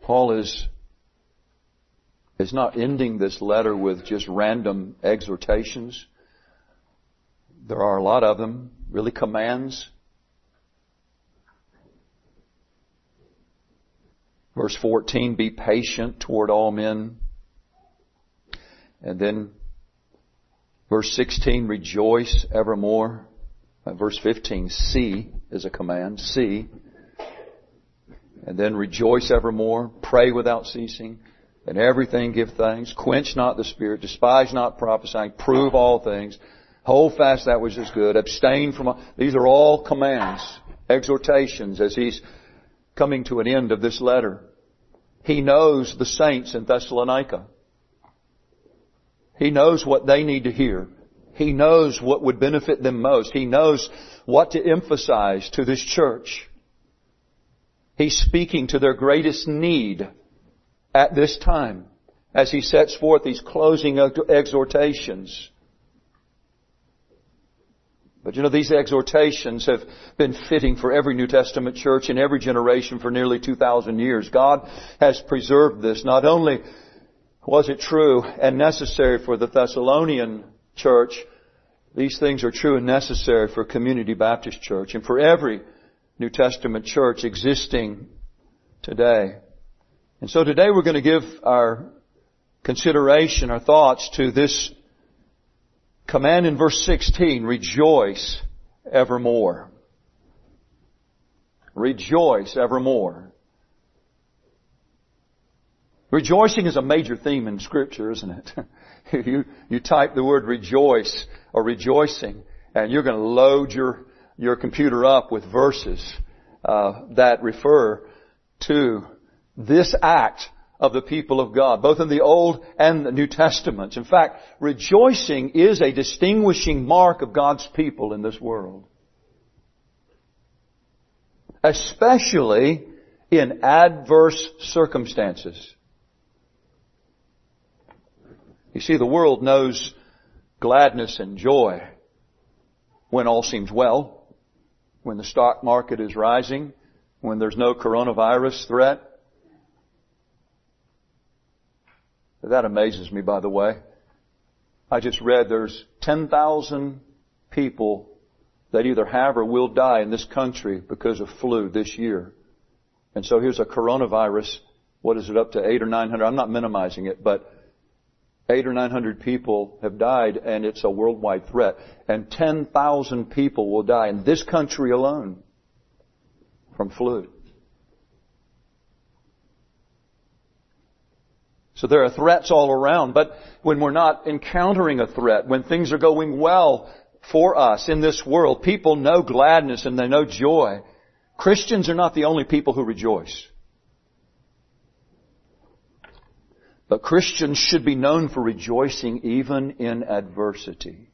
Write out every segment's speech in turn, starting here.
Paul is not ending this letter with just random exhortations. There are a lot of them, really commands. Verse 14, be patient toward all men. And then verse 16, rejoice evermore. Verse 15, see is a command, see. And then rejoice evermore, pray without ceasing, and everything give thanks. Quench not the spirit, despise not prophesying, prove all things. Hold fast that which is good, abstain from all. These are all commands, exhortations as he's coming to an end of this letter. He knows the saints in Thessalonica. He knows what they need to hear. He knows what would benefit them most. He knows what to emphasize to this church. He's speaking to their greatest need at this time as he sets forth these closing exhortations. But you know, these exhortations have been fitting for every New Testament church in every generation for nearly 2,000 years. God has preserved this. Not only was it true and necessary for the Thessalonian church, these things are true and necessary for Community Baptist Church and for every New Testament church existing today. And so today we're going to give our consideration, our thoughts to this command in verse 16, rejoice evermore. Rejoice evermore. Rejoicing is a major theme in Scripture, isn't it? You type the word rejoice or rejoicing and you're going to load your computer up with verses that refer to this act of the people of God, both in the Old and the New Testaments. In fact, rejoicing is a distinguishing mark of God's people in this world. Especially in adverse circumstances. You see, the world knows gladness and joy when all seems well, when the stock market is rising, when there's no coronavirus threat. That amazes me, by the way. I just read there's 10,000 people that either have or will die in this country because of flu this year. And so here's a coronavirus. What is it, up to 800 or 900? I'm not minimizing it, but 800 or 900 people have died, and it's a worldwide threat. And 10,000 people will die in this country alone from flu. So there are threats all around, but when we're not encountering a threat, when things are going well for us in this world, people know gladness and they know joy. Christians are not the only people who rejoice. But Christians should be known for rejoicing even in adversity.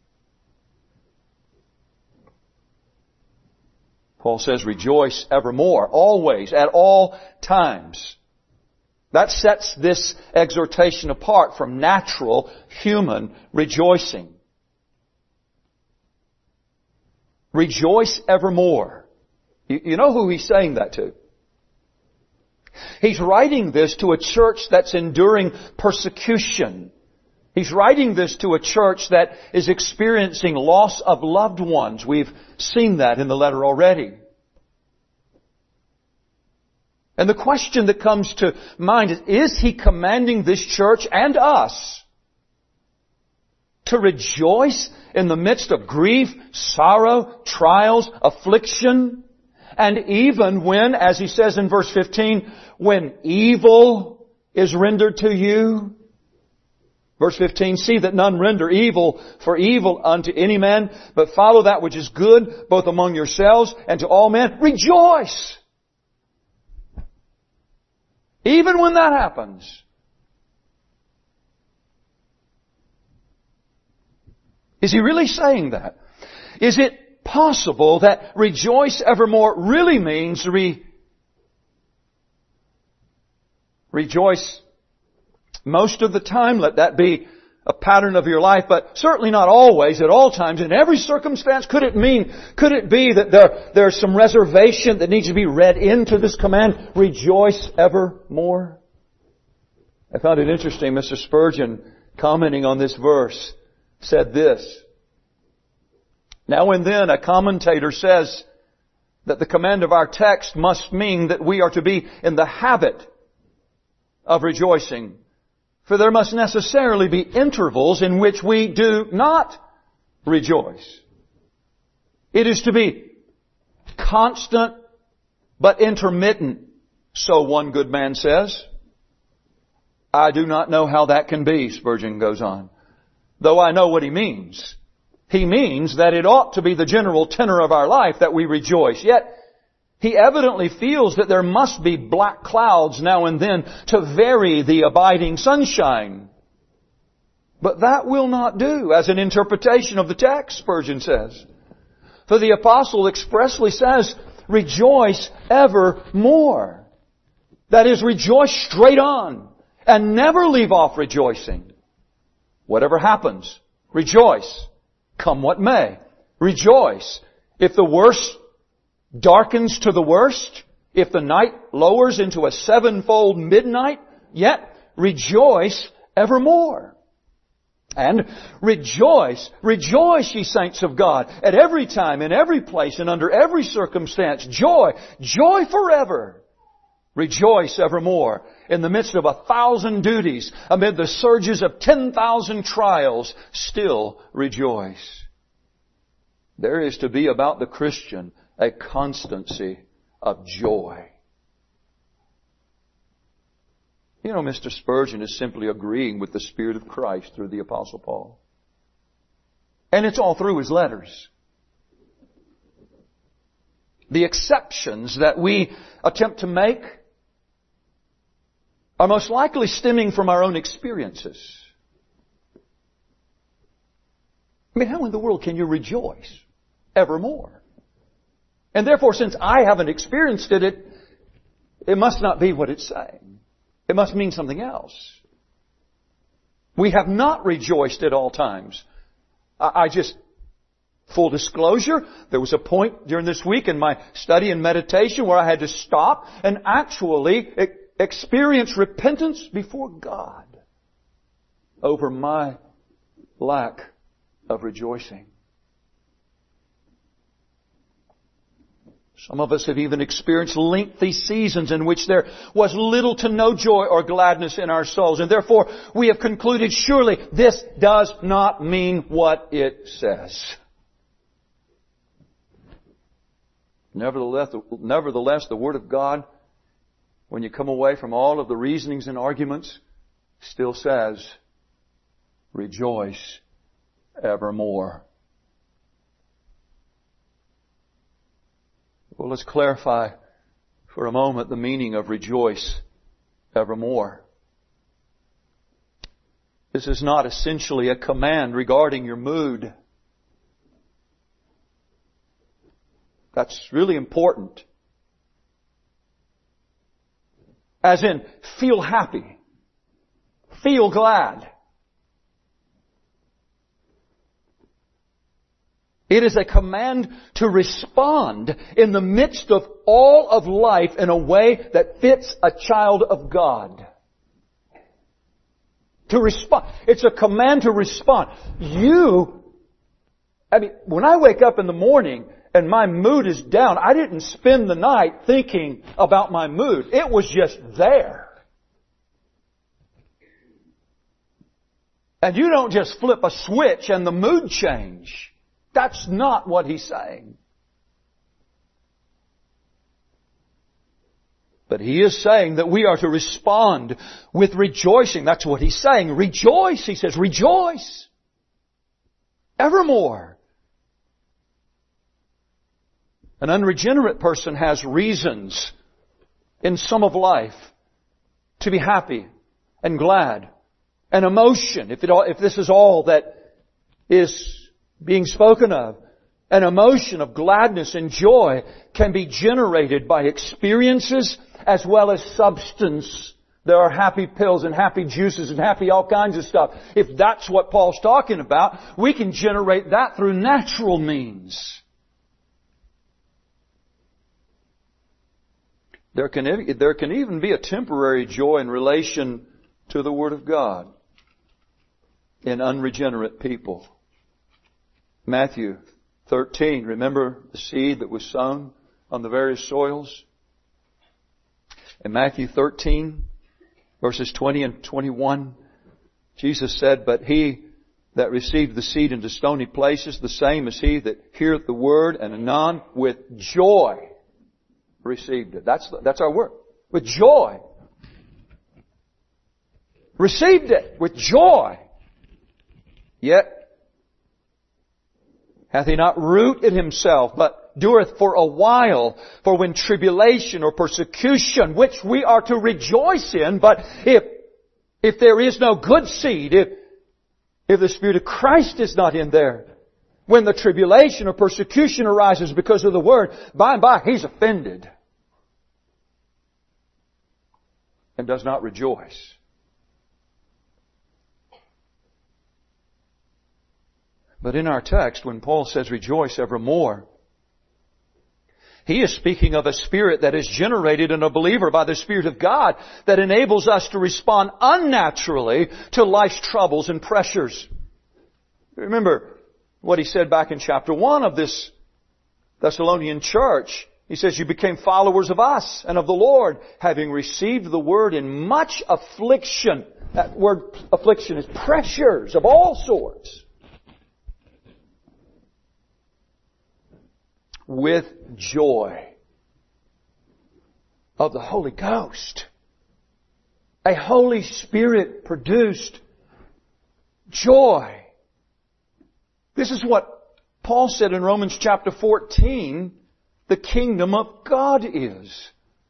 Paul says, rejoice evermore, always, at all times. That sets this exhortation apart from natural human rejoicing. Rejoice evermore. You know who he's saying that to? He's writing this to a church that's enduring persecution. He's writing this to a church that is experiencing loss of loved ones. We've seen that in the letter already. And the question that comes to mind is he commanding this church and us to rejoice in the midst of grief, sorrow, trials, affliction, and even when, as he says in verse 15, when evil is rendered to you? Verse 15, see that none render evil for evil unto any man, but follow that which is good, both among yourselves and to all men. Rejoice! Even when that happens. Is he really saying that? Is it possible that rejoice evermore really means rejoice most of the time? Let that be a pattern of your life, but certainly not always, at all times, in every circumstance. Could it be that there's some reservation that needs to be read into this command? Rejoice evermore. I found it interesting. Mr. Spurgeon, commenting on this verse, said this. Now and then a commentator says that the command of our text must mean that we are to be in the habit of rejoicing. For there must necessarily be intervals in which we do not rejoice. It is to be constant but intermittent, so one good man says. I do not know how that can be, Spurgeon goes on, though I know what he means. He means that it ought to be the general tenor of our life that we rejoice. Yet, he evidently feels that there must be black clouds now and then to vary the abiding sunshine. But that will not do as an interpretation of the text, Spurgeon says. For the apostle expressly says, rejoice evermore. That is, rejoice straight on and never leave off rejoicing. Whatever happens, rejoice. Come what may, rejoice. If the worst darkens to the worst, if the night lowers into a sevenfold midnight, yet rejoice evermore. And rejoice, ye saints of God, at every time, in every place, and under every circumstance. Joy forever. Rejoice evermore. In the midst of 1,000 duties, amid the surges of 10,000 trials, still rejoice. There is to be about the Christian a constancy of joy. You know, Mr. Spurgeon is simply agreeing with the Spirit of Christ through the Apostle Paul. And it's all through his letters. The exceptions that we attempt to make are most likely stemming from our own experiences. I mean, how in the world can you rejoice evermore? And therefore, since I haven't experienced it, it must not be what it's saying. It must mean something else. We have not rejoiced at all times. Full disclosure, there was a point during this week in my study and meditation where I had to stop and actually experience repentance before God over my lack of rejoicing. Some of us have even experienced lengthy seasons in which there was little to no joy or gladness in our souls. And therefore, we have concluded, surely this does not mean what it says. Nevertheless, the Word of God, when you come away from all of the reasonings and arguments, still says, rejoice evermore. Well, let's clarify for a moment the meaning of rejoice evermore. This is not essentially a command regarding your mood. That's really important. As in, feel happy. Feel glad. It is a command to respond in the midst of all of life in a way that fits a child of God. To respond. It's a command to respond. When I wake up in the morning and my mood is down, I didn't spend the night thinking about my mood. It was just there. And you don't just flip a switch and the mood change. That's not what he's saying. But he is saying that we are to respond with rejoicing. That's what he's saying. Rejoice, he says. Rejoice. Evermore. An unregenerate person has reasons in some of life to be happy and glad. An emotion, if this is all that is being spoken of, an emotion of gladness and joy can be generated by experiences as well as substance. There are happy pills and happy juices and happy all kinds of stuff. If that's what Paul's talking about, we can generate that through natural means. There can even be a temporary joy in relation to the Word of God in unregenerate people. Matthew 13, remember the seed that was sown on the various soils? In Matthew 13, verses 20 and 21, Jesus said, "But he that received the seed into stony places, the same is he that heareth the word, and anon with joy received it." That's our word. With joy. Received it with joy. Yet hath he not root in himself, but dureth for a while. For when tribulation or persecution, which we are to rejoice in, but if there is no good seed, if the Spirit of Christ is not in there, when the tribulation or persecution arises because of the Word, by and by he's offended and does not rejoice. But in our text, when Paul says rejoice evermore, he is speaking of a spirit that is generated in a believer by the Spirit of God that enables us to respond unnaturally to life's troubles and pressures. Remember what he said back in chapter 1 of this Thessalonian church. He says, "You became followers of us and of the Lord, having received the word in much affliction." That word affliction is pressures of all sorts. With joy of the Holy Ghost. A Holy Spirit produced joy. This is what Paul said in Romans chapter 14, the kingdom of God is.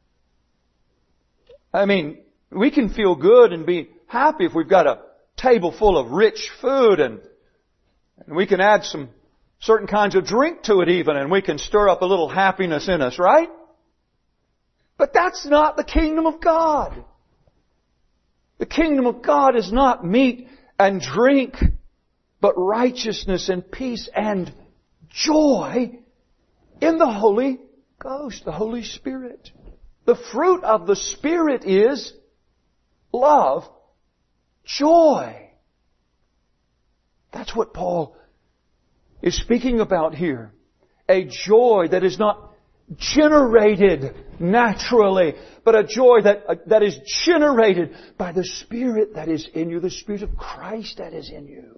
I mean, we can feel good and be happy if we've got a table full of rich food and we can add some certain kinds of drink to it even, and we can stir up a little happiness in us, right? But that's not the kingdom of God. The kingdom of God is not meat and drink, but righteousness and peace and joy in the Holy Ghost, the Holy Spirit. The fruit of the Spirit is love, joy. That's what Paul is speaking about here. A joy that is not generated naturally, but a joy that is generated by the Spirit that is in you, the Spirit of Christ that is in you.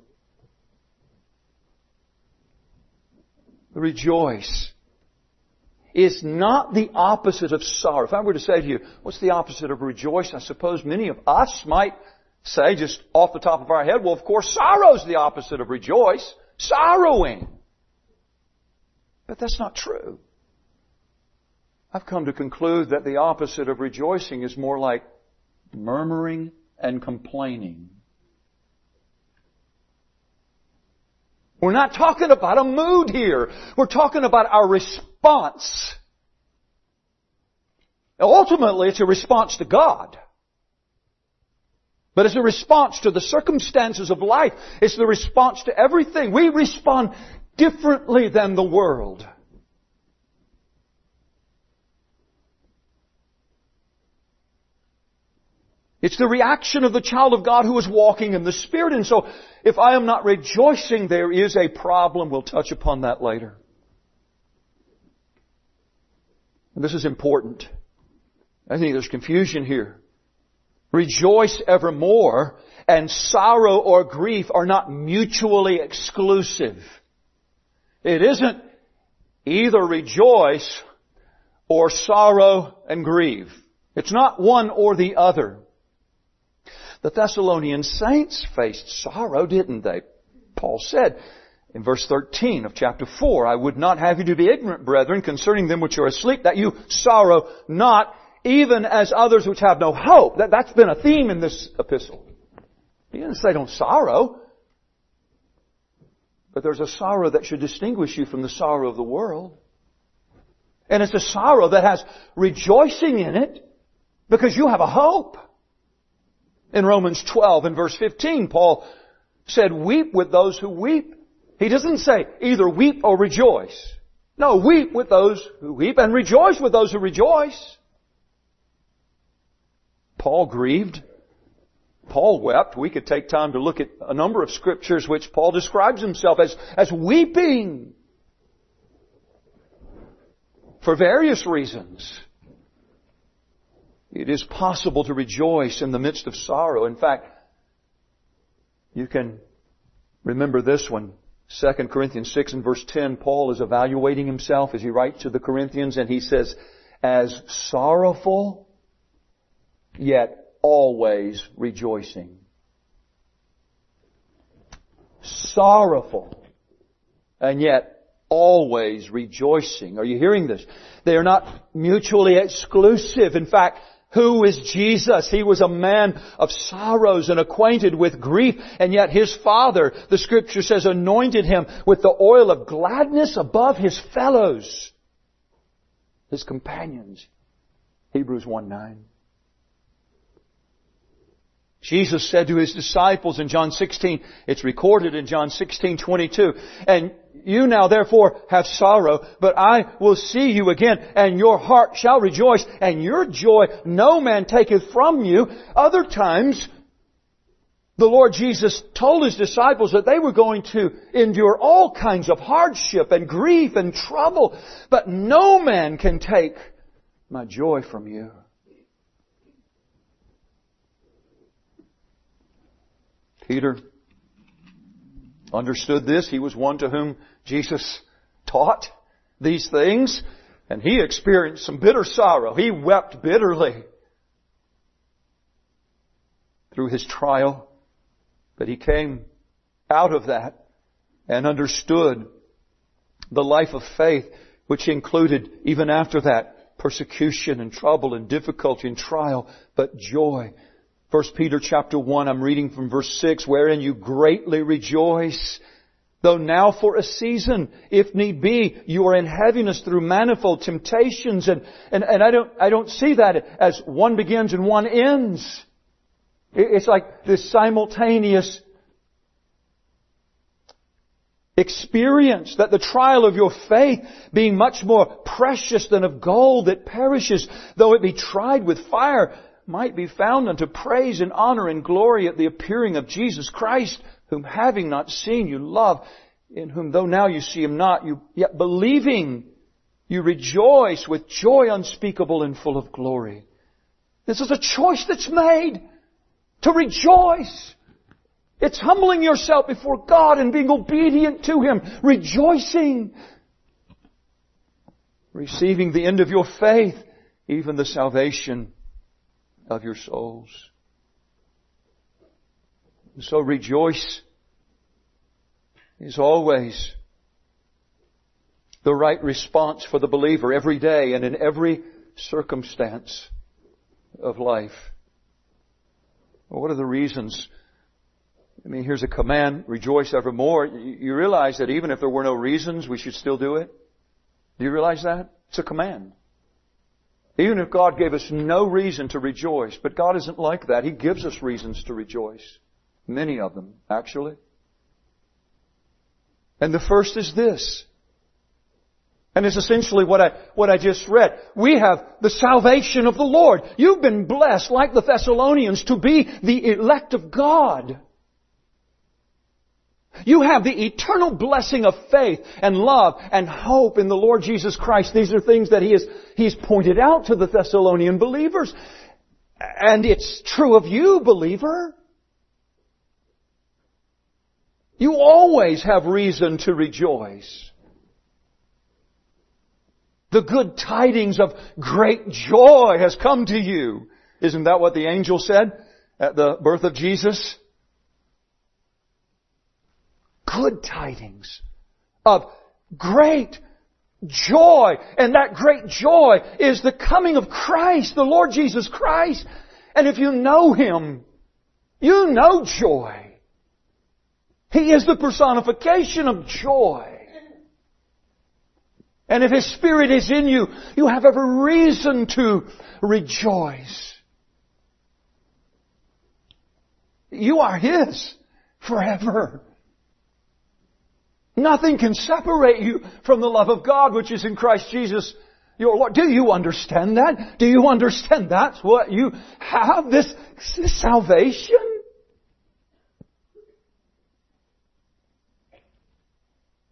Rejoice is not the opposite of sorrow. If I were to say to you, what's the opposite of rejoice? I suppose many of us might say just off the top of our head, well, of course, sorrow is the opposite of rejoice. Sorrowing. But that's not true. I've come to conclude that the opposite of rejoicing is more like murmuring and complaining. We're not talking about a mood here. We're talking about our response. Now, ultimately, it's a response to God. But it's a response to the circumstances of life. It's the response to everything. We respond differently than the world. It's the reaction of the child of God who is walking in the Spirit. And so, if I am not rejoicing, there is a problem. We'll touch upon that later. And this is important. I think there's confusion here. Rejoice evermore and sorrow or grief are not mutually exclusive. It isn't either rejoice or sorrow and grieve. It's not one or the other. The Thessalonian saints faced sorrow, didn't they? Paul said in verse 13 of chapter 4, "I would not have you to be ignorant, brethren, concerning them which are asleep, that you sorrow not, even as others which have no hope." That's been a theme in this epistle. He didn't say don't sorrow. But there's a sorrow that should distinguish you from the sorrow of the world. And it's a sorrow that has rejoicing in it because you have a hope. In Romans 12 and verse 15, Paul said, "Weep with those who weep." He doesn't say either weep or rejoice. No, weep with those who weep and rejoice with those who rejoice. Paul grieved. Paul wept. We could take time to look at a number of scriptures which Paul describes himself as weeping for various reasons. It is possible to rejoice in the midst of sorrow. In fact, you can remember this one. 2 Corinthians 6 and verse 10, Paul is evaluating himself as he writes to the Corinthians, and he says, as sorrowful, yet always rejoicing. Sorrowful, and yet always rejoicing. Are you hearing this? They are not mutually exclusive. In fact, who is Jesus? He was a man of sorrows and acquainted with grief, and yet His Father, the Scripture says, anointed Him with the oil of gladness above His fellows, His companions. Hebrews 1:9. Jesus said to His disciples in John 16, it's recorded in John 16:22, and you now therefore have sorrow, but I will see you again, and your heart shall rejoice, and your joy no man taketh from you. Other times, the Lord Jesus told His disciples that they were going to endure all kinds of hardship and grief and trouble, but no man can take my joy from you. Peter understood this. He was one to whom Jesus taught these things, and he experienced some bitter sorrow. He wept bitterly through his trial, but he came out of that and understood the life of faith, which included, even after that, persecution and trouble and difficulty and trial, but joy. 1 Peter chapter 1, I'm reading from verse 6, wherein you greatly rejoice, though now for a season, if need be, you are in heaviness through manifold temptations. And I don't see that as one begins and one ends. It's like this simultaneous experience, that the trial of your faith, being much more precious than of gold that perishes, though it be tried with fire, might be found unto praise and honor and glory at the appearing of Jesus Christ, whom having not seen you love, in whom though now you see Him not, you yet believing, you rejoice with joy unspeakable and full of glory. This is a choice that's made to rejoice. It's humbling yourself before God and being obedient to Him, rejoicing, receiving the end of your faith, even the salvation of your souls. And so rejoice is always the right response for the believer every day and in every circumstance of life. Well, what are the reasons? I mean, here's a command, rejoice evermore. You realize that even if there were no reasons, we should still do it? Do you realize that? It's a command. Even if God gave us no reason to rejoice, but God isn't like that. He gives us reasons to rejoice. Many of them, actually. And the first is this. And it's essentially what I just read. We have the salvation of the Lord. You've been blessed, like the Thessalonians, to be the elect of God. You have the eternal blessing of faith and love and hope in the Lord Jesus Christ. These are things that He's pointed out to the Thessalonian believers. And it's true of you, believer. You always have reason to rejoice. The good tidings of great joy has come to you. Isn't that what the angel said at the birth of Jesus? Good tidings of great joy. And that great joy is the coming of Christ, the Lord Jesus Christ. And if you know Him, you know joy. He is the personification of joy. And if His Spirit is in you, you have every reason to rejoice. You are His forever. Nothing can separate you from the love of God which is in Christ Jesus your Lord. Do you understand that? Do you understand that's what you have? This salvation?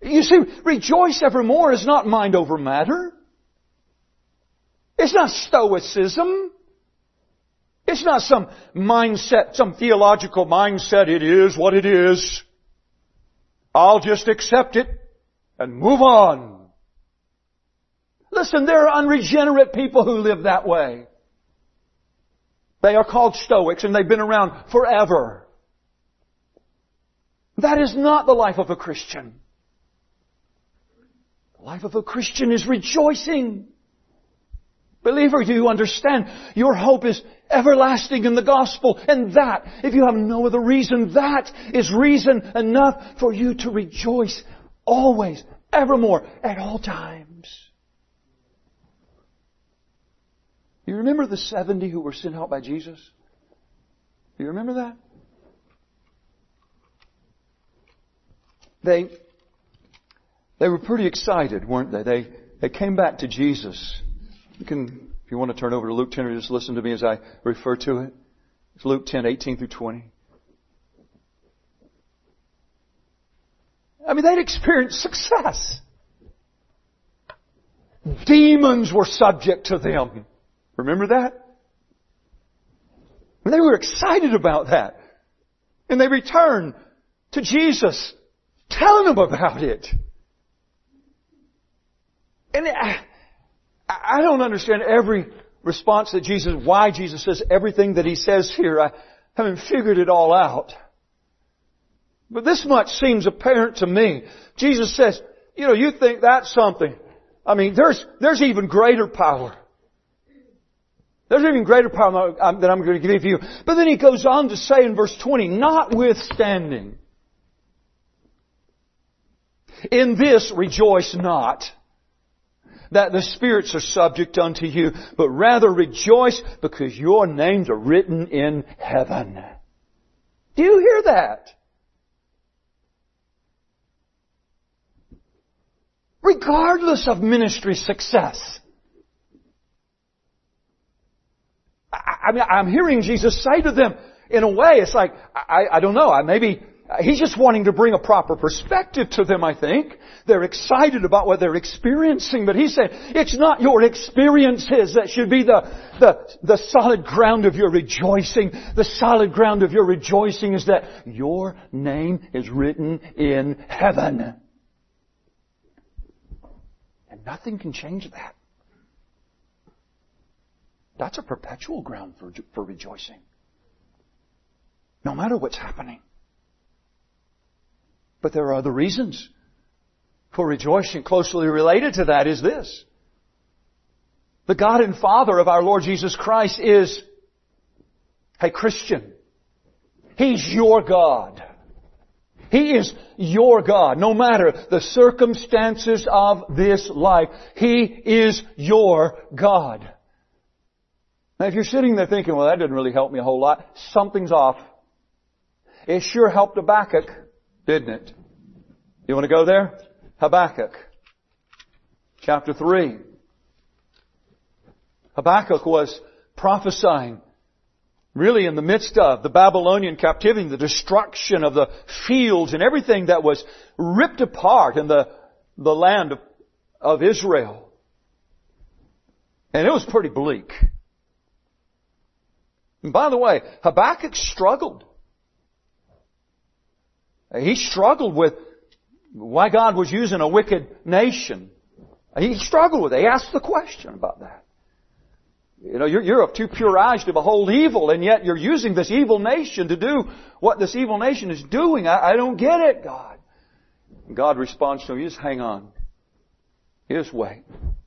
You see, rejoice evermore is not mind over matter. It's not stoicism. It's not some mindset, some theological mindset. It is what it is. I'll just accept it and move on. Listen, there are unregenerate people who live that way. They are called Stoics and they've been around forever. That is not the life of a Christian. The life of a Christian is rejoicing. Believer, do you understand? Your hope is everlasting in the gospel. And that, if you have no other reason, that is reason enough for you to rejoice always, evermore, at all times. You remember the 70 who were sent out by Jesus? Do you remember that? They were pretty excited, weren't they? They came back to Jesus. You can, if you want to turn over to Luke 10 or just listen to me as I refer to it. It's Luke 10, 18 through 20. I mean, they'd experienced success. Demons were subject to them. Remember that? And they were excited about that. And they returned to Jesus, telling him about it. And I don't understand every response that Jesus, why Jesus says everything that He says here. I haven't figured it all out. But this much seems apparent to me. Jesus says, you think that's something. I mean, there's even greater power. There's even greater power that I'm going to give you. But then He goes on to say in verse 20, notwithstanding, in this rejoice not, that the spirits are subject unto you, but rather rejoice because your names are written in heaven. Do you hear that? Regardless of ministry success. I mean, I'm hearing Jesus say to them, in a way, it's like, I don't know, maybe He's just wanting to bring a proper perspective to them, I think. They're excited about what they're experiencing, but He's saying, it's not your experiences that should be the solid ground of your rejoicing. The solid ground of your rejoicing is that your name is written in heaven. And nothing can change that. That's a perpetual ground for rejoicing. No matter what's happening. But there are other reasons for rejoicing. Closely related to that is this. The God and Father of our Lord Jesus Christ is a Christian. He's your God. He is your God. No matter the circumstances of this life, He is your God. Now if you're sitting there thinking, well, that didn't really help me a whole lot, something's off. It sure helped Habakkuk, didn't it? You want to go there? Habakkuk. Chapter 3. Habakkuk was prophesying really in the midst of the Babylonian captivity, the destruction of the fields and everything that was ripped apart in the land of Israel. And it was pretty bleak. And by the way, Habakkuk struggled. He struggled with why God was using a wicked nation. He struggled with it. He asked the question about that. You're of too pure eyes to behold evil, and yet you're using this evil nation to do what this evil nation is doing. I don't get it, God. And God responds to him, you just hang on. You just wait.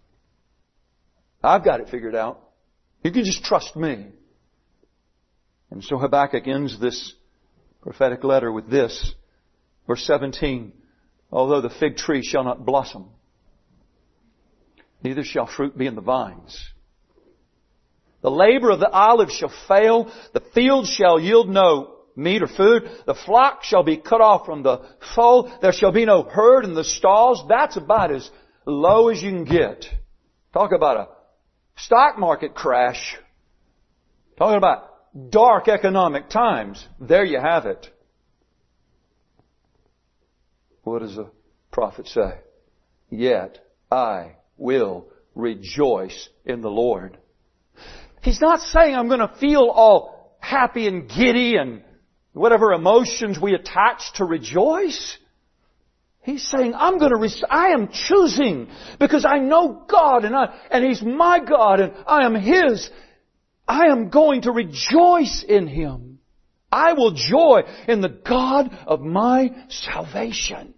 I've got it figured out. You can just trust me. And so Habakkuk ends this prophetic letter with this. Verse 17, although the fig tree shall not blossom, neither shall fruit be in the vines. The labor of the olive shall fail, the field shall yield no meat or food, the flock shall be cut off from the fold, there shall be no herd in the stalls. That's about as low as you can get. Talk about a stock market crash. Talking about dark economic times. There you have it. What does Prophets say, yet I will rejoice in the Lord. He's not saying I'm going to feel all happy and giddy and whatever emotions we attach to rejoice. He's saying, I am choosing because I know God and He's my God and I am His. I am going to rejoice in Him. I will joy in the God of my salvation.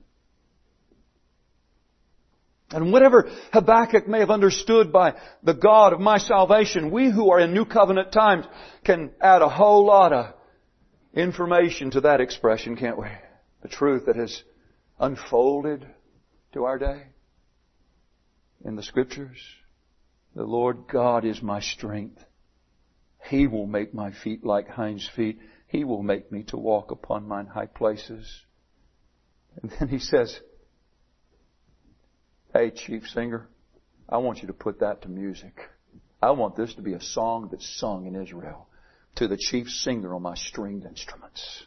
And whatever Habakkuk may have understood by the God of my salvation, we who are in New Covenant times can add a whole lot of information to that expression, can't we? The truth that has unfolded to our day in the Scriptures. The Lord God is my strength. He will make my feet like hinds' feet. He will make me to walk upon mine high places. And then He says, hey, chief singer, I want you to put that to music. I want this to be a song that's sung in Israel to the chief singer on my stringed instruments.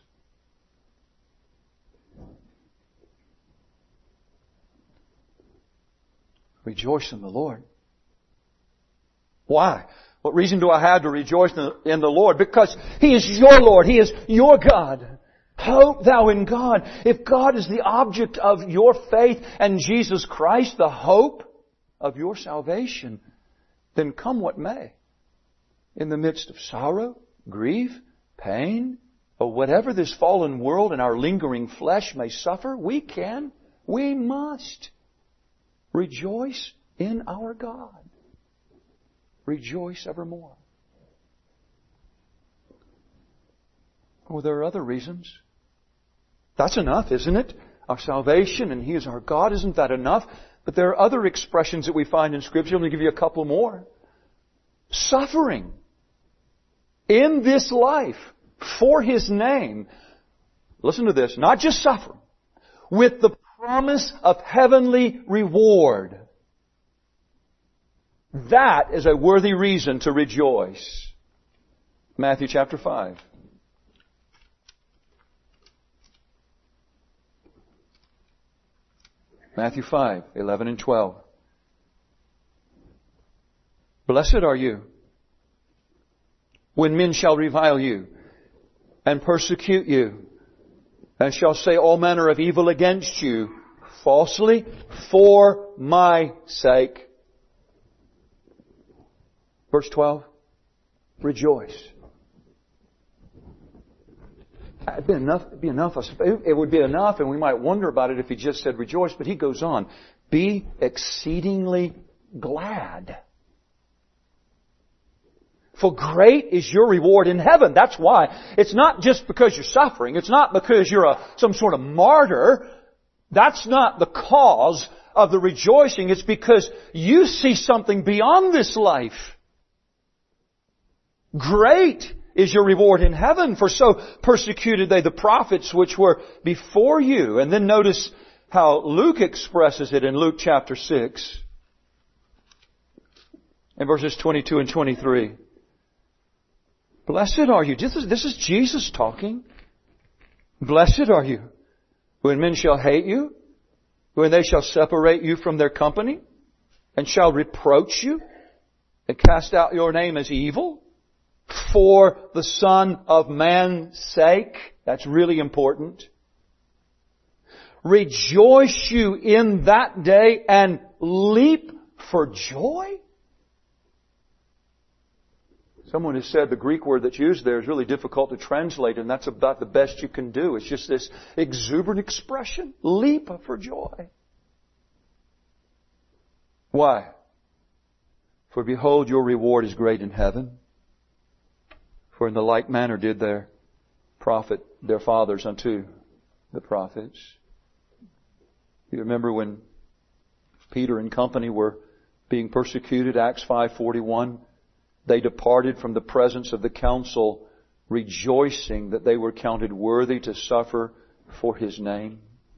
Rejoice in the Lord. Why? What reason do I have to rejoice in the Lord? Because He is your Lord. He is your God. Hope thou in God. If God is the object of your faith and Jesus Christ, the hope of your salvation, then come what may. In the midst of sorrow, grief, pain, or whatever this fallen world and our lingering flesh may suffer, we must rejoice in our God. Rejoice evermore. Oh, there are other reasons. That's enough, isn't it? Our salvation and He is our God. Isn't that enough? But there are other expressions that we find in Scripture. Let me give you a couple more. Suffering in this life for His name. Listen to this. Not just suffering. With the promise of heavenly reward. That is a worthy reason to rejoice. Matthew chapter 5. Matthew 5, 11 and 12. Blessed are you when men shall revile you and persecute you and shall say all manner of evil against you falsely for my sake. Verse 12. Rejoice. It would be enough, and we might wonder about it if He just said rejoice, but He goes on. Be exceedingly glad. For great is your reward in heaven. That's why. It's not just because you're suffering. It's not because you're some sort of martyr. That's not the cause of the rejoicing. It's because you see something beyond this life. Great is your reward in heaven, for so persecuted they the prophets which were before you. And then notice how Luke expresses it in Luke chapter 6. In verses 22 and 23. Blessed are you. This is Jesus talking. Blessed are you when men shall hate you, when they shall separate you from their company, and shall reproach you, and cast out your name as evil. For the Son of Man's sake. That's really important. Rejoice you in that day and leap for joy. Someone has said the Greek word that's used there is really difficult to translate, and that's about the best you can do. It's just this exuberant expression. Leap for joy. Why? For behold, your reward is great in heaven. For in the like manner did their fathers unto the prophets. You remember when Peter and company were being persecuted, Acts 5:41, they departed from the presence of the council, rejoicing that they were counted worthy to suffer for His name.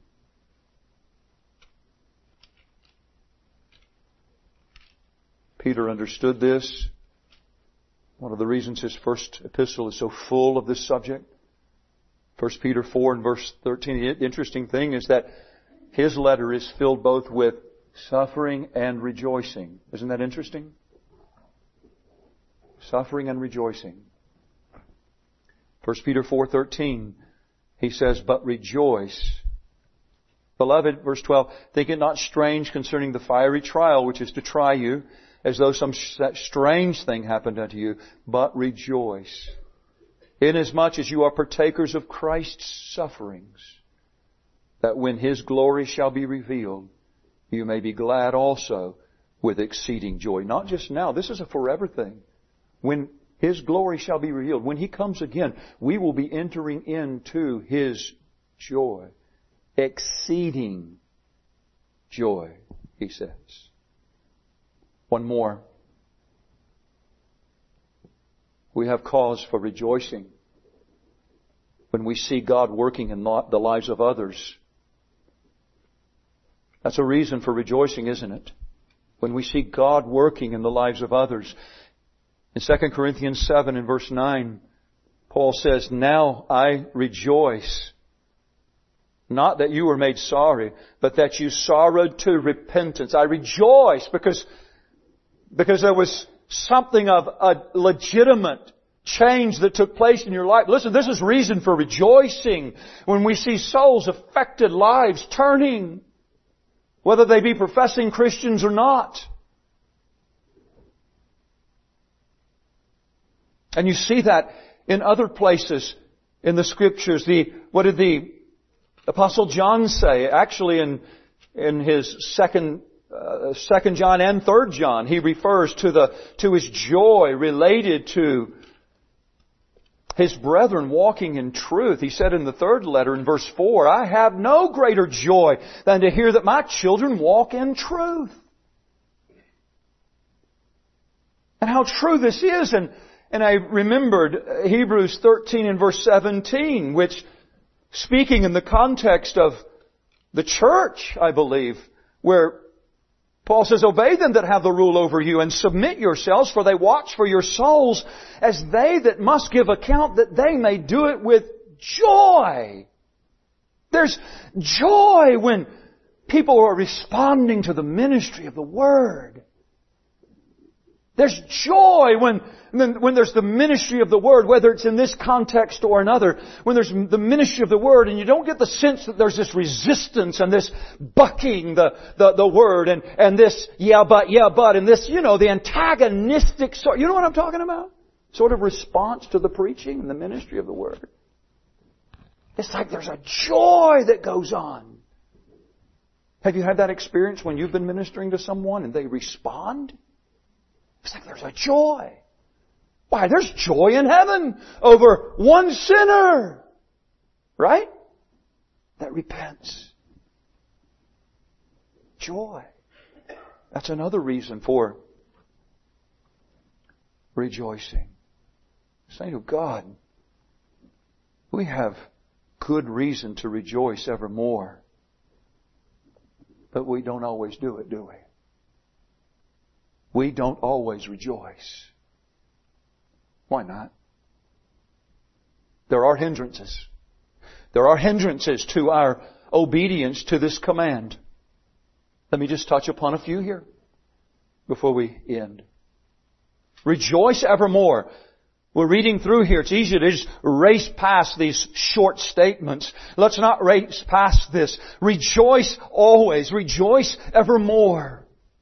Peter understood this. One of the reasons his first epistle is so full of this subject. 1 Peter 4 and verse 13. The interesting thing is that his letter is filled both with suffering and rejoicing. Isn't that interesting? Suffering and rejoicing. 1 Peter 4:13, he says, "But rejoice. Beloved," verse 12, "think it not strange concerning the fiery trial which is to try you, as though some strange thing happened unto you, but rejoice, inasmuch as you are partakers of Christ's sufferings, that when His glory shall be revealed, you may be glad also with exceeding joy." Not just now. This is a forever thing. When His glory shall be revealed, when He comes again, we will be entering into His joy. Exceeding joy, he says. One more. We have cause for rejoicing when we see God working in the lives of others. That's a reason for rejoicing, isn't it? When we see God working in the lives of others. In 2 Corinthians 7 and verse 9, Paul says, "Now I rejoice, not that you were made sorry, but that you sorrowed to repentance." I rejoice because there was something of a legitimate change that took place in your life. Listen, this is reason for rejoicing when we see souls, affected lives turning, whether they be professing Christians or not. And you see that in other places in the Scriptures. What did the Apostle John say? Actually, in his second John and 3 John, he refers to his joy related to his brethren walking in truth. He said in the 3rd letter in verse 4, "I have no greater joy than to hear that my children walk in truth." And how true this is. And I remembered Hebrews 13 and verse 17, which, speaking in the context of the church, I believe, where Paul says, "Obey them that have the rule over you, and submit yourselves, for they watch for your souls, as they that must give account, that they may do it with joy." There's joy when people are responding to the ministry of the Word. There's joy when there's the ministry of the Word, whether it's in this context or another, when there's the ministry of the Word and you don't get the sense that there's this resistance and this bucking the Word and this yeah but, and this, the antagonistic sort, you know what I'm talking about? Sort of response to the preaching and the ministry of the Word. It's like there's a joy that goes on. Have you had that experience when you've been ministering to someone and they respond? It's like there's a joy. Why, there's joy in heaven over one sinner, right? That repents. Joy. That's another reason for rejoicing. Saint of God, we have good reason to rejoice evermore. But we don't always do it, do we? We don't always rejoice. Why not? There are hindrances. There are hindrances to our obedience to this command. Let me just touch upon a few here before we end. Rejoice evermore. We're reading through here. It's easy to just race past these short statements. Let's not race past this. Rejoice always. Rejoice evermore.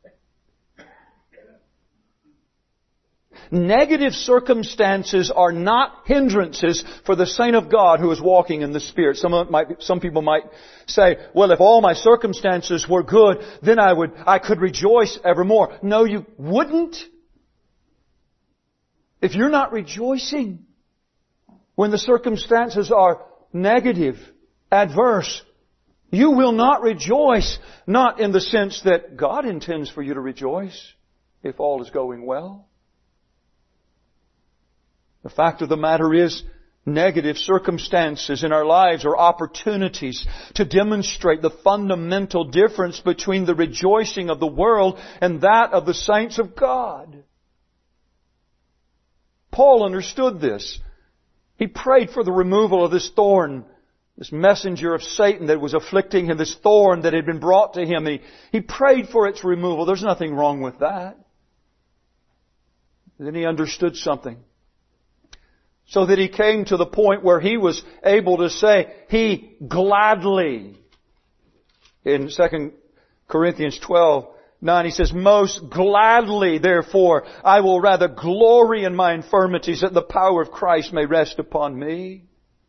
Negative circumstances are not hindrances for the saint of God who is walking in the Spirit. Some people might say, "Well, if all my circumstances were good, then I could rejoice evermore." No, you wouldn't. If you're not rejoicing when the circumstances are negative, adverse, you will not rejoice, not in the sense that God intends for you to rejoice if all is going well. The fact of the matter is, negative circumstances in our lives are opportunities to demonstrate the fundamental difference between the rejoicing of the world and that of the saints of God. Paul understood this. He prayed for the removal of this thorn this messenger of Satan that was afflicting him, this thorn that had been brought to him. He prayed for its removal. There's nothing wrong with that. Then he understood something. So that he came to the point where he was able to say, he gladly, in 2 Corinthians 12:9, he says, most gladly, therefore, I will rather glory in my infirmities, that the power of Christ may rest upon me.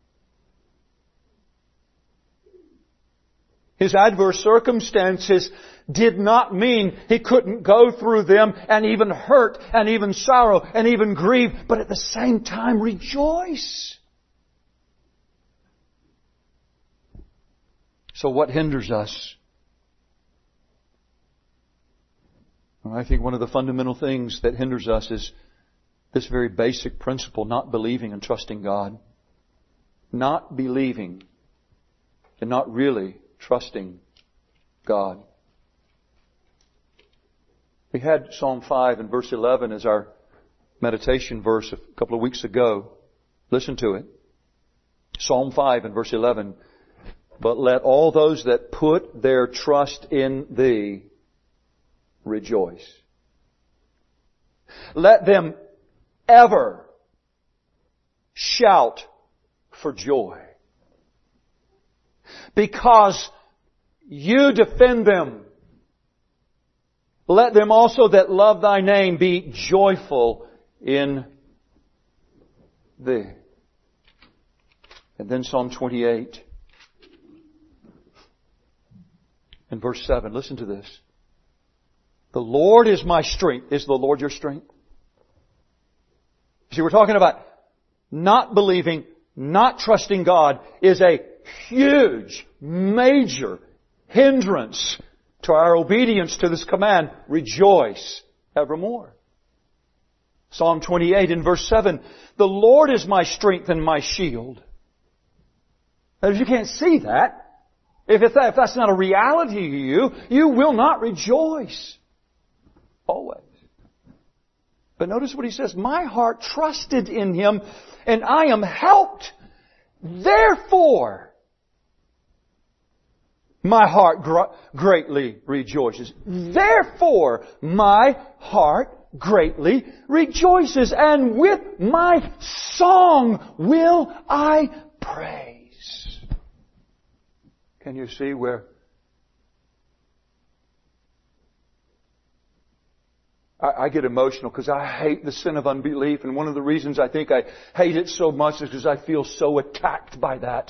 His adverse circumstances did not mean he couldn't go through them and even hurt and even sorrow and even grieve, but at the same time rejoice. So what hinders us? Well, I think one of the fundamental things that hinders us is this very basic principle, not believing and trusting God. Not believing and not really trusting God. We had Psalm 5 and verse 11 as our meditation verse a couple of weeks ago. Listen to it. Psalm 5 and verse 11. But let all those that put their trust in Thee rejoice. Let them ever shout for joy. Because You defend them. Let them also that love Thy name be joyful in Thee. And then Psalm 28 and verse 7. Listen to this. The Lord is my strength. Is the Lord your strength? See, we're talking about not believing, not trusting God is a huge, major hindrance to our obedience to this command. Rejoice evermore. Psalm 28 and verse 7. The Lord is my strength and my shield. Now, if you can't see that, if that's not a reality to you, you will not rejoice. Always. But notice what he says. My heart trusted in Him and I am helped. Therefore, my heart greatly rejoices. Therefore, my heart greatly rejoices. And with my song will I praise. Can you see where I get emotional because I hate the sin of unbelief, and one of the reasons I think I hate it so much is because I feel so attacked by that.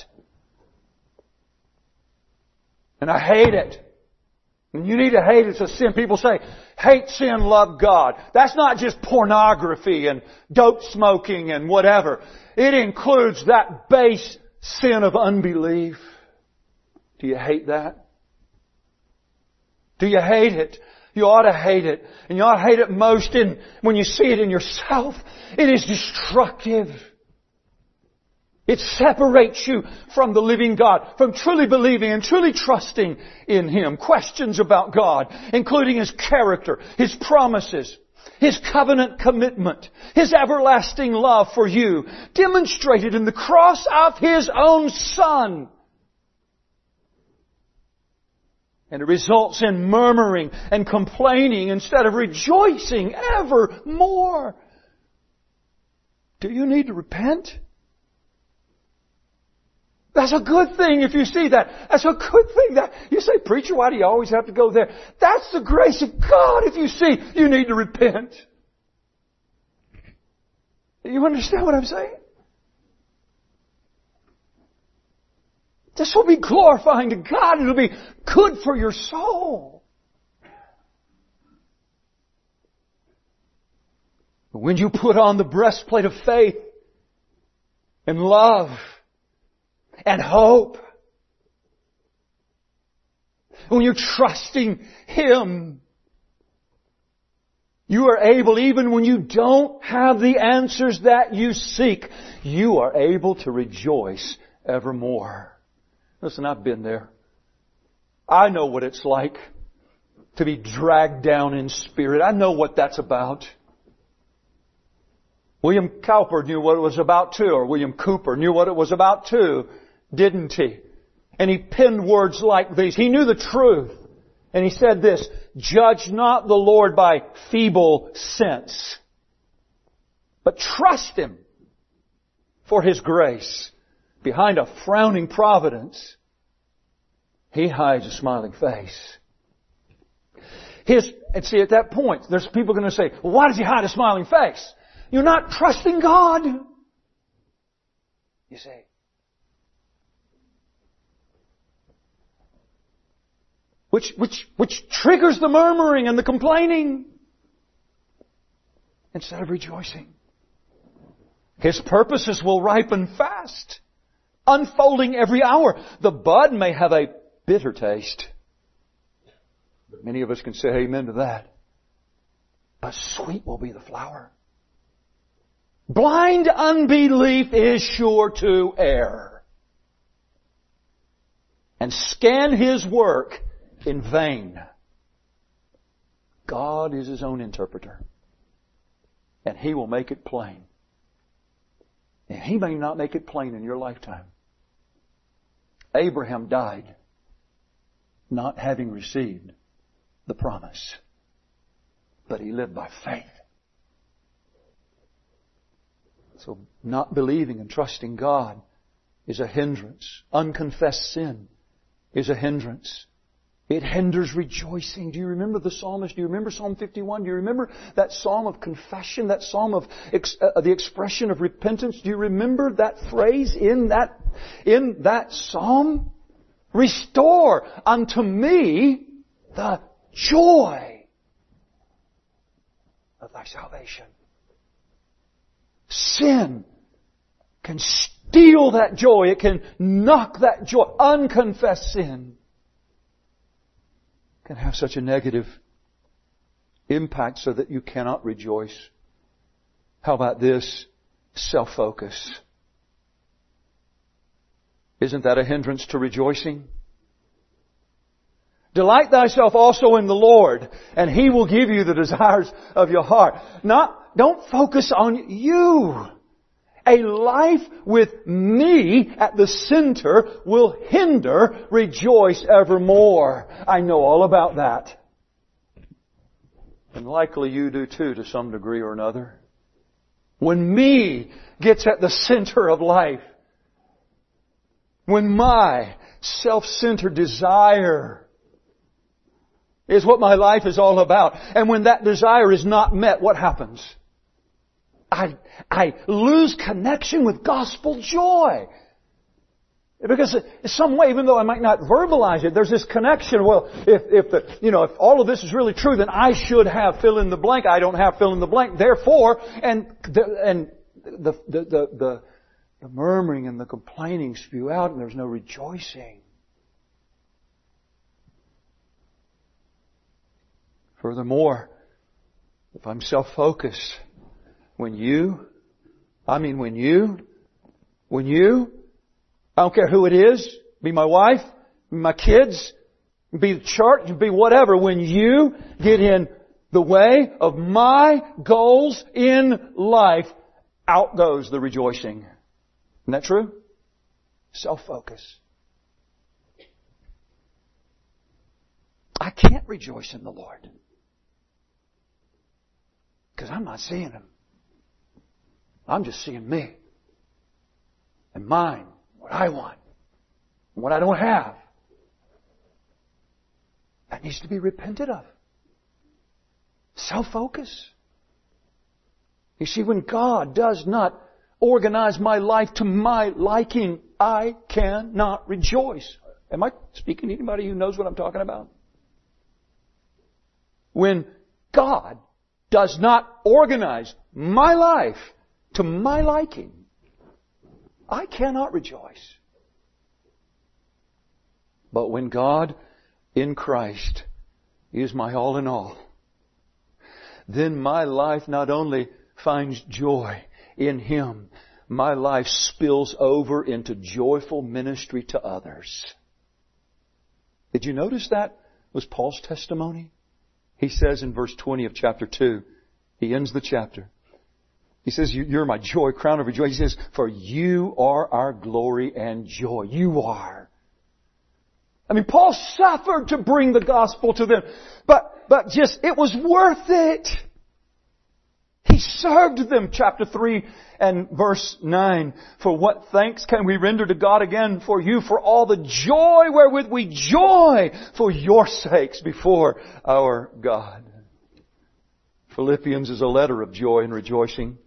And I hate it. And you need to hate it. It's a sin. People say, hate sin, love God. That's not just pornography and dope smoking and whatever. It includes that base sin of unbelief. Do you hate that? Do you hate it? You ought to hate it. And you ought to hate it most when you see it in yourself. It is destructive. It separates you from the living God, from truly believing and truly trusting in Him. Questions about God, including His character, His promises, His covenant commitment, His everlasting love for you, demonstrated in the cross of His own Son. And it results in murmuring and complaining instead of rejoicing evermore. Do you need to repent? That's a good thing if you see that. That's a good thing. That you say, preacher, why do you always have to go there? That's the grace of God if you see you need to repent. You understand what I'm saying? This will be glorifying to God. It'll be good for your soul. When you put on the breastplate of faith and love and hope, when you're trusting Him, you are able, even when you don't have the answers that you seek, you are able to rejoice evermore. Listen, I've been there. I know what it's like to be dragged down in spirit. I know what that's about. William Cowper knew what it was about too, or William Cooper knew what it was about too. didn't he? And he penned words like these. He knew the truth. And he said this, "Judge not the Lord by feeble sense, but trust Him for His grace. Behind a frowning providence, He hides a smiling face." And see, at that point, there's people going to say, "Well, why does He hide a smiling face?" You're not trusting God. You see. Which triggers the murmuring and the complaining instead of rejoicing. His purposes will ripen fast, unfolding every hour. The bud may have a bitter taste. Many of us can say amen to that. But sweet will be the flower. Blind unbelief is sure to err and scan His work in vain. God is His own interpreter, and He will make it plain. And He may not make it plain in your lifetime. Abraham died not having received the promise, but he lived by faith. So not believing and trusting God is a hindrance. Unconfessed sin is a hindrance. It hinders rejoicing. Do you remember the psalmist? Do you remember Psalm 51? Do you remember that psalm of confession? That psalm of the expression of repentance? Do you remember that phrase in that psalm? Restore unto me the joy of Thy salvation. Sin can steal that joy. It can knock that joy. Unconfessed sin can have such a negative impact so that you cannot rejoice. How about this? Self-focus. Isn't that a hindrance to rejoicing? Delight thyself also in the Lord, and He will give you the desires of your heart. Don't focus on you. A life with me at the center will hinder rejoice evermore. I know all about that. And likely you do too, to some degree or another. When me gets at the center of life, when my self-centered desire is what my life is all about, and when that desire is not met, what happens? I lose connection with gospel joy. Because in some way, even though I might not verbalize it, there's this connection. Well, if all of this is really true, then I should have fill in the blank. I don't have fill in the blank. Therefore, the murmuring and the complaining spew out, and there's no rejoicing. Furthermore, if I'm self-focused, when you, I don't care who it is, be my wife, be my kids, be the church, be whatever, when you get in the way of my goals in life, out goes the rejoicing. Isn't that true? Self-focus. I can't rejoice in the Lord because I'm not seeing Him. I'm just seeing me and mine, what I want, and what I don't have. That needs to be repented of. Self-focus. You see, when God does not organize my life to my liking, I cannot rejoice. Am I speaking to anybody who knows what I'm talking about? When God does not organize my life to my liking, I cannot rejoice. But when God in Christ is my all in all, then my life not only finds joy in Him, my life spills over into joyful ministry to others. Did you notice that was Paul's testimony? He says in verse 20 of chapter 2, he ends the chapter, He says, you're my joy, crown of joy. He says, for you are our glory and joy. You are. I mean, Paul suffered to bring the gospel to them. But it was worth it. He served them, chapter 3 and verse 9. For what thanks can we render to God again for you, for all the joy wherewith we joy for your sakes before our God. Philippians is a letter of joy and rejoicing.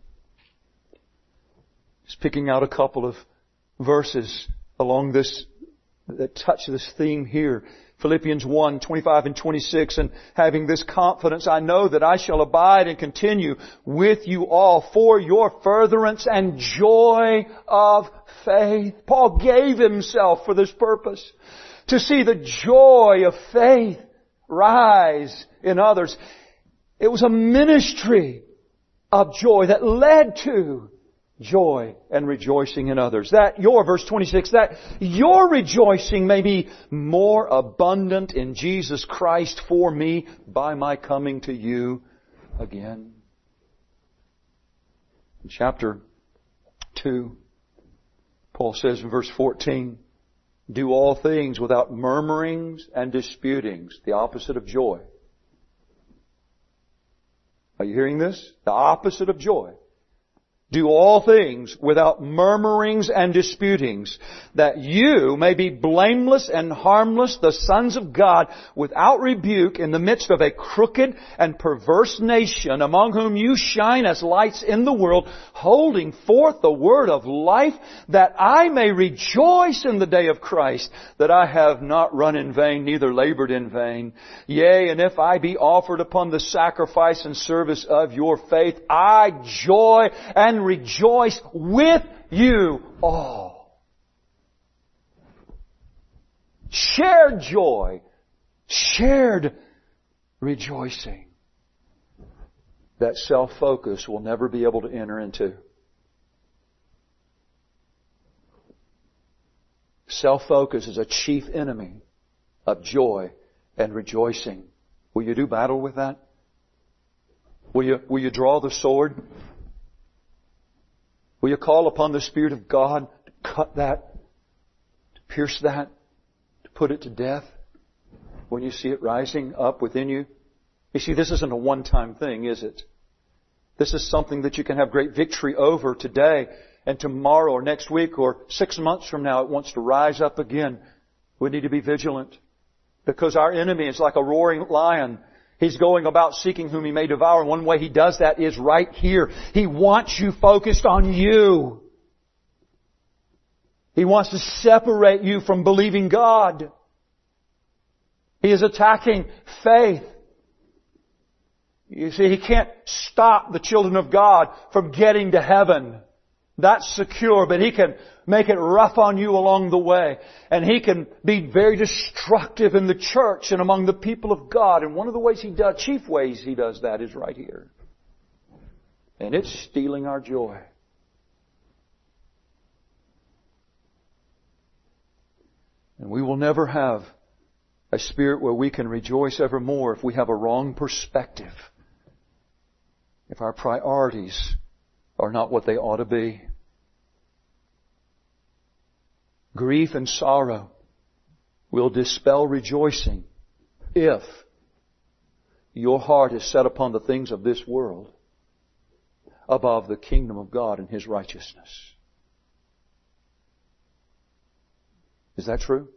Just picking out a couple of verses along this, that touch this theme here. Philippians 1, 25 and 26, and having this confidence, I know that I shall abide and continue with you all for your furtherance and joy of faith. Paul gave himself for this purpose, to see the joy of faith rise in others. It was a ministry of joy that led to joy and rejoicing in others. Verse 26, that your rejoicing may be more abundant in Jesus Christ for me by my coming to you again. In chapter 2, Paul says in verse 14, do all things without murmurings and disputings, the opposite of joy. Are you hearing this? The opposite of joy. Do all things without murmurings and disputings, that you may be blameless and harmless, the sons of God, without rebuke, in the midst of a crooked and perverse nation, among whom you shine as lights in the world, holding forth the word of life, that I may rejoice in the day of Christ, that I have not run in vain, neither labored in vain. Yea, and if I be offered upon the sacrifice and service of your faith, I joy and rejoice with you all. Shared joy, shared rejoicing that self-focus will never be able to enter into. Self-focus is a chief enemy of joy and rejoicing. Will you do battle with that? Will you draw the sword? Will you call upon the Spirit of God to cut that, to pierce that, to put it to death when you see it rising up within you? You see, this isn't a one-time thing, is it? This is something that you can have great victory over today and tomorrow or next week or 6 months from now. It wants to rise up again. We need to be vigilant because our enemy is like a roaring lion. He's going about seeking whom he may devour. And one way he does that is right here. He wants you focused on you. He wants to separate you from believing God. He is attacking faith. You see, he can't stop the children of God from getting to heaven. That's secure, but he can make it rough on you along the way. And he can be very destructive in the church and among the people of God. And one of the ways he does, chief ways he does that is right here. And it's stealing our joy. And we will never have a spirit where we can rejoice evermore if we have a wrong perspective. If our priorities are not what they ought to be. Grief and sorrow will dispel rejoicing if your heart is set upon the things of this world above the kingdom of God and His righteousness. Is that true?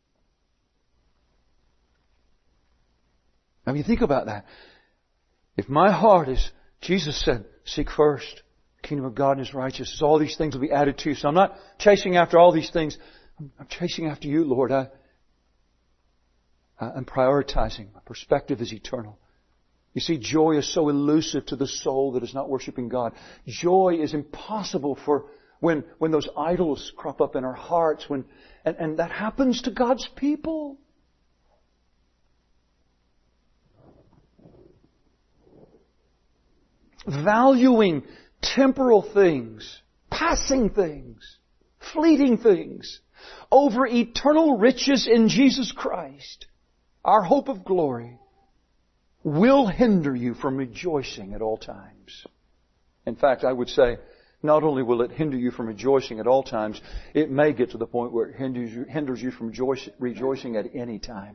I mean, think about that. If my heart is, Jesus said, seek first the kingdom of God and His righteousness, all these things will be added to you. So I'm not chasing after all these things. I'm chasing after you, Lord. I'm prioritizing. My perspective is eternal. You see, joy is so elusive to the soul that is not worshiping God. Joy is impossible for when those idols crop up in our hearts, and that happens to God's people. Valuing temporal things, passing things, fleeting things, over eternal riches in Jesus Christ, our hope of glory, will hinder you from rejoicing at all times In fact, I would say, not only will it hinder you from rejoicing at all times, it may get to the point where it hinders you from rejoicing at any time.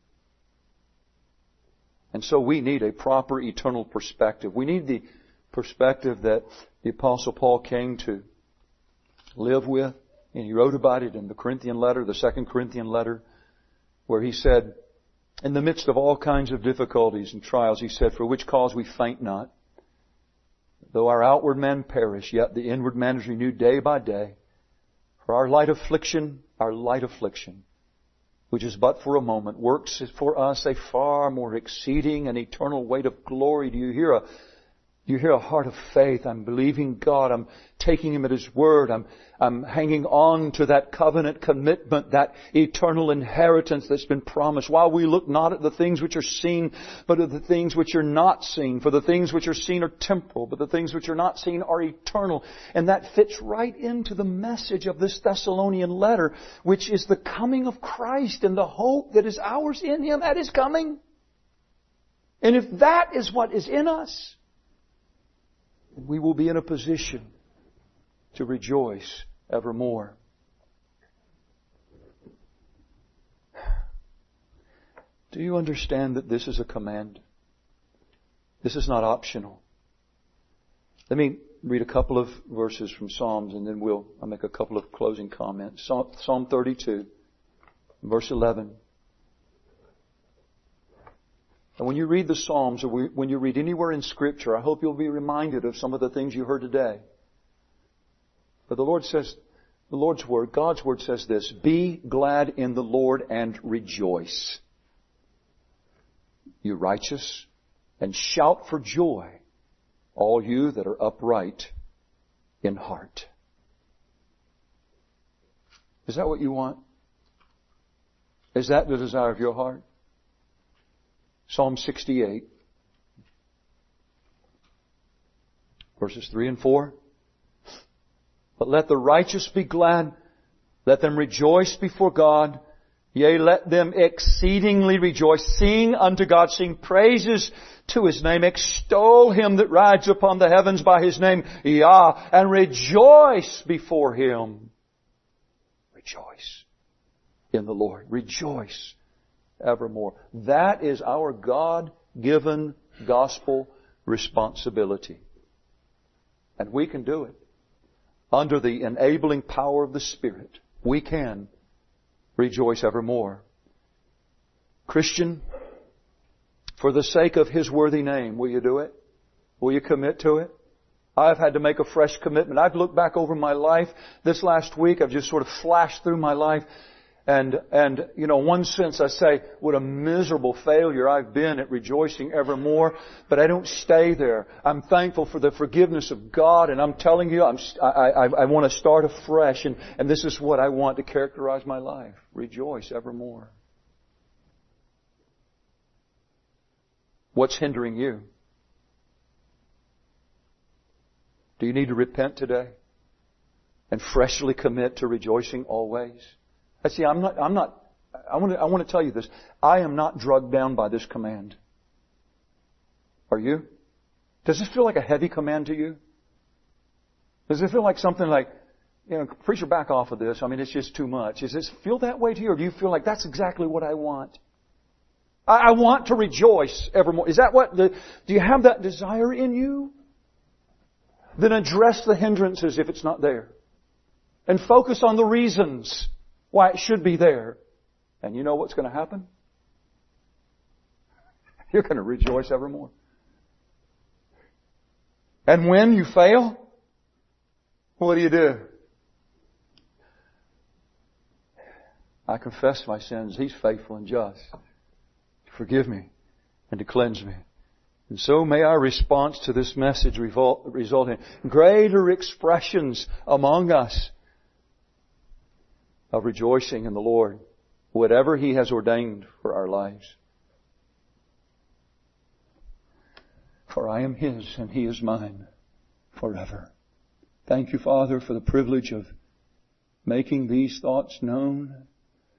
And so we need a proper eternal perspective. We need the perspective that the Apostle Paul came to live with. And he wrote about it in the Corinthian letter, the 2 Corinthian letter, where he said, in the midst of all kinds of difficulties and trials, he said, for which cause we faint not. Though our outward man perish, yet the inward man is renewed day by day. For our light affliction, which is but for a moment, works for us a far more exceeding and eternal weight of glory. Do you hear a heart of faith? I'm believing God. I'm taking Him at His word. I'm hanging on to that covenant commitment, that eternal inheritance that's been promised. While we look not at the things which are seen, but at the things which are not seen. For the things which are seen are temporal, but the things which are not seen are eternal. And that fits right into the message of this Thessalonian letter, which is the coming of Christ and the hope that is ours in Him at His coming. And if that is what is in us, we will be in a position to rejoice evermore. Do you understand that this is a command? This is not optional. Let me read a couple of verses from Psalms and then I'll make a couple of closing comments. Psalm 32, verse 11. And when you read the Psalms or when you read anywhere in Scripture, I hope you'll be reminded of some of the things you heard today. But the Lord's Word, God's Word says this, be glad in the Lord and rejoice, you righteous, and shout for joy, all you that are upright in heart. Is that what you want? Is that the desire of your heart? Psalm 68, verses 3 and 4. But let the righteous be glad. Let them rejoice before God. Yea, let them exceedingly rejoice. Sing unto God. Sing praises to His name. Extol Him that rides upon the heavens by His name. Yea, and rejoice before Him. Rejoice in the Lord. Rejoice evermore. That is our God-given gospel responsibility. And we can do it. Under the enabling power of the Spirit, we can rejoice evermore. Christian, for the sake of His worthy name, will you do it? Will you commit to it? I've had to make a fresh commitment. I've looked back over my life. This last week, I've just sort of flashed through my life. And you know, in one sense I say, what a miserable failure I've been at rejoicing evermore. But I don't stay there. I'm thankful for the forgiveness of God. And I'm telling you, I want to start afresh. And this is what I want to characterize my life. Rejoice evermore. What's hindering you? Do you need to repent today? And freshly commit to rejoicing always? See, I want to tell you this. I am not drugged down by this command. Are you? Does this feel like a heavy command to you? Does it feel like something like, preacher, back off of this. I mean, it's just too much. Does this feel that way to you? Or do you feel like that's exactly what I want? I want to rejoice evermore. Is that do you have that desire in you? Then address the hindrances if it's not there. And focus on the reasons why it should be there. And you know what's going to happen? You're going to rejoice evermore. And when you fail, what do? I confess my sins. He's faithful and just to forgive me and to cleanse me. And so may our response to this message result in greater expressions among us of rejoicing in the Lord, whatever He has ordained for our lives. For I am His and He is mine forever. Thank you, Father, for the privilege of making these thoughts known